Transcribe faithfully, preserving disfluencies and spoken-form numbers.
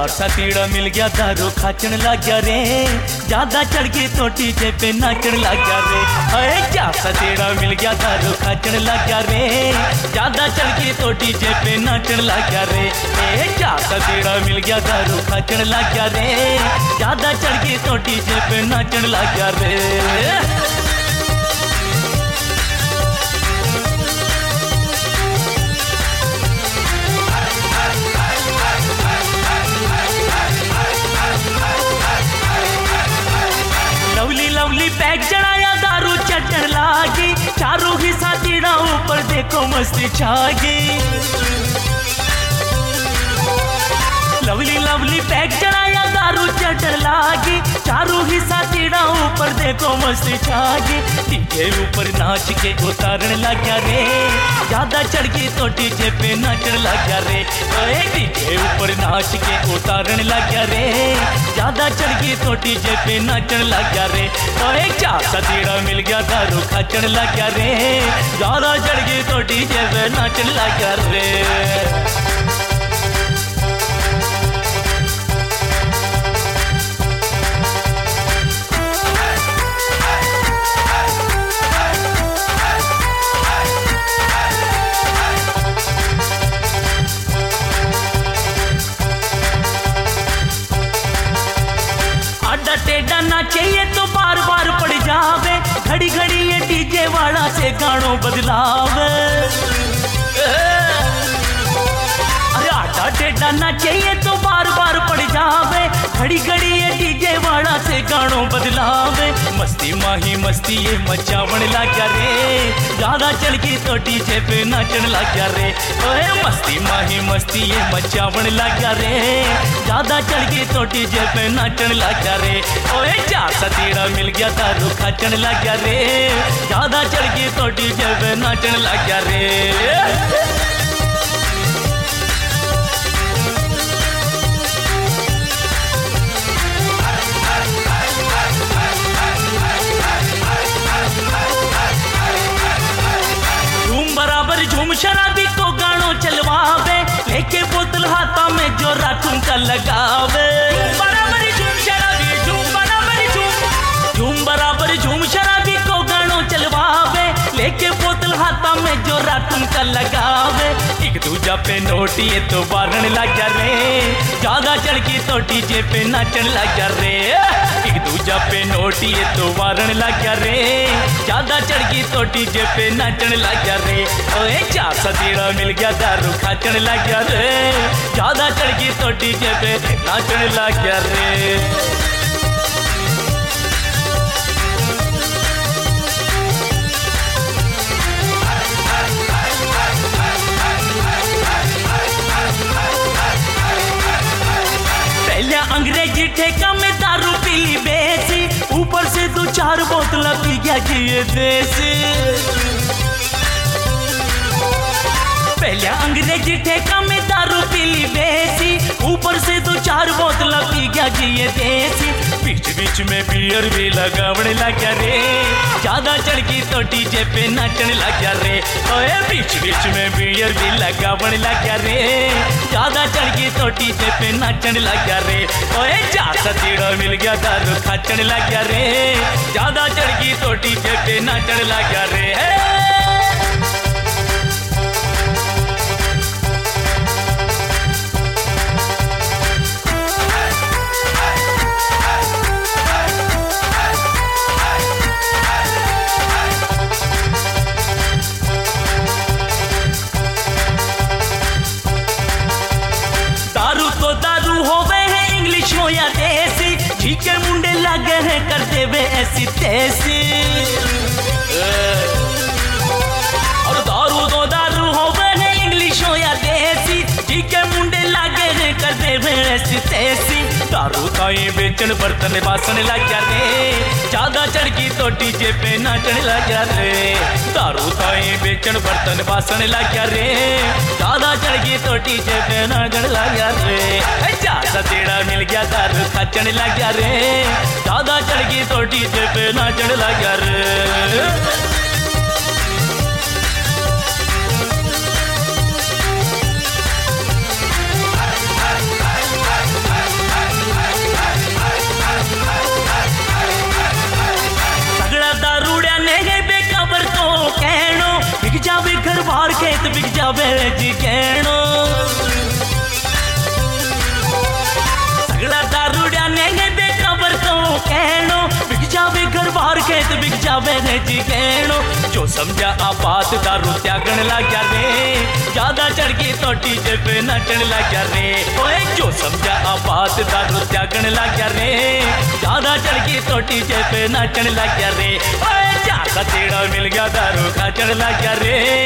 चार सा तीड़ा मिल गया दारू खाचन लग गया रे, ज्यादा चढ़ के तो डीजे पे नाचन लग गया रे। अरे चार सा तीड़ा मिल गया दारू खाचन लग गया रे, ज्यादा चढ़ के तो डीजे पे नाचन लग गया रे। ए चार सा तीड़ा मिल गया दारू खाचन लग गया रे, ज्यादा चढ़ के तो डीजे पे नाचन लग गया रे। लवली लवली पैक चढ़ाया दारू चढ़न लागी, चारों हिस्सा तीड़ा ऊपर देखो मस्ती छागी। लवली लवली पैक चढ़ाया दारू चढ़न लागी, चारों हिस्सा तीड़ा ऊपर देखो मस्ती छागी। डीजे ऊपर नाच के उतारन लग गया रे, ज्यादा चढ़ के तो डीजे पे नाचन लग गया रे। ओए डीजे ऊपर नाच के उतारन लग गया रे, ज्यादा चढ़ के तो डीजे पे नाचन लग गया रे। ओए चार सा तीड़ा मिल गया दारू खाचन लग गया रे, ज्यादा चढ़ के तो डीजे पे नाचन लग गया रे। आडा टेढ़ा ना चाहिए तो बार बार पड़ जावे, घड़ी घड़ी ये डीजे वाला से गानों बदलावे। अरे आडा टेढ़ा ना चाहिए तो बार बार पड़ जावे, घड़ी घड़ी ये डीजे वाला से गानों बदलावे। मस्ती माही मस्ती ये मचावण लग गया रे, ज्यादा चढ़ के तो डीजे पे नाचन लग गया रे। ओए मस्ती माही मस्ती ये मचावण लग गया रे, ज्यादा चढ़ के तो डीजे पे नाचन लग गया रे। ओए चार सा तीड़ा मिल गया दारू खाचन लग गया रे, ज्यादा चढ़ के तो डीजे पे नाचन लग गया रे। बराबर झूम शराबी को गानों चलवावे, लेके बोतल हाथा में जो राठुन का लगावे। बराबर झूम शराबी झूम बराबर झूम झूम बराबर झूम शराबी को गानों चलवावे, लेके बोतल हाथा में जो राठुन का लगावे। एक दूजा पे नोटिए तो बारण लग गया रे, ज्यादा चढ़ के तो डीजे पे नाचन लग गया रे। एक दूजा पे नोटिए तो बारण लग गया रे, ज्यादा चढ़ के तो डीजे पे नाचन लग गया रे। ओए चार सा तीड़ा मिल गया दारू खाचन लग गया रे, ज्यादा चढ़ के तो डीजे पे नाचन लग गया रे। पहले अंग्रेजी ठेका में दारू पीली बेसी, ऊपर से दो चार बोतल पी गया जी ये देसी। पहले अंग्रेजी ठेका में दारू पीली बेसी, ऊपर से दो चार बोतल पी गया जी ये देसी। बीच बीच में बियर भी लगावने लग गया रे, ज्यादा चढ़ के तो डीजे पे नाचन लग गया रे। ओए बीच बीच में बियर भी लगावने लग गया रे, ज्यादा चढ़ के तो डीजे पे नाचन लग गया रे। ओए चार सा तीड़ा मिल गया दारू खाचन लग गया रे, ज्यादा चढ़ के तो डीजे पे नाचन लग गया रे। दारू तो दारू हो गए हैं इंग्लिश हो या देसी, ठीके मुंडे लगे हैं करते हुए ऐसी तैसी। और दारू तो दारू हो गए हैं इंग्लिश हो या देसी, ठीके मुंडे लगे हैं करते हुए ऐसी तैसी। दारू का ये बेचन बर्तन बासन लग गया रे, ज्यादा चढ़ की तो डीजे पे नाचने लग गया रे। दारू का ये बेचन बर्तन बासन लग गया रे, ज्यादा चढ़ की तो डीजे पे नाचने लग गया रे। चार सा तीड़ा मिल गया दारू खाचन लग गया रे, ज्यादा चढ़ की तो डीजे पे नाचने लग गया रे। बार खेत बिक जावे जी कहनो सगड़ा दारूड्या ने देखा बर तो कहनो बिक जावे घर बार खेत बिक जावे रे जी कहनो जो समझा आ बात दारू त्यागण लाग्या रे ज्यादा चढ़ के तो डीजे पे नचन लाग्या रे ओए जो समझा आ बात दारू त्यागण लाग्या रे ज्यादा चढ़ के तो डीजे पे नचन लाग्या रे ओए जाका तेड़ा मिल गया दारू खाचन लाग्या रे